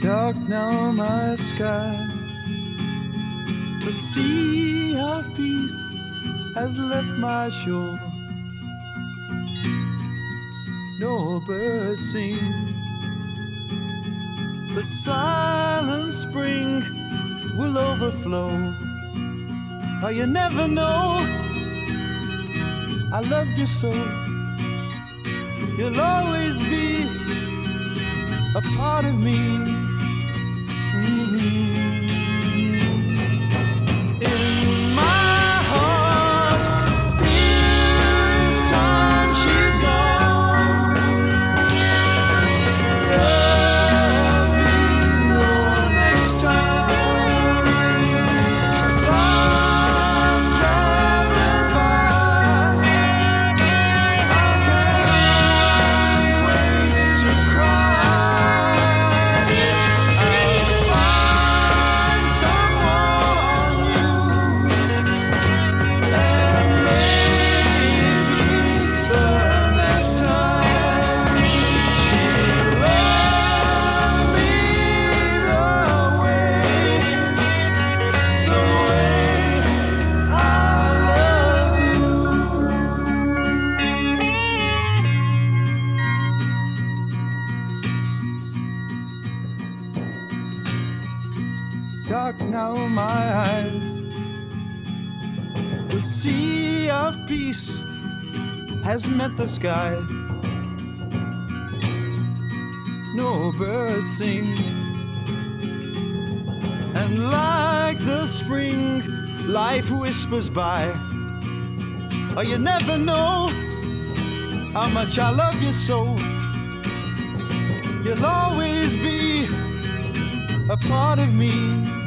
Dark now my sky, the sea of peace has left my shore. No birds sing, the silent spring will overflow. Oh, you never know, I loved you so. You'll always be a part of me. In my heart, this time she's gone. There'll be no next time. Thoughts traveling by, I can't wait to cry. Dark now my eyes, the sea of peace has met the sky. No birds sing, and like the spring, life whispers by. Oh, you never know how much I love you so. You'll always be a part of me.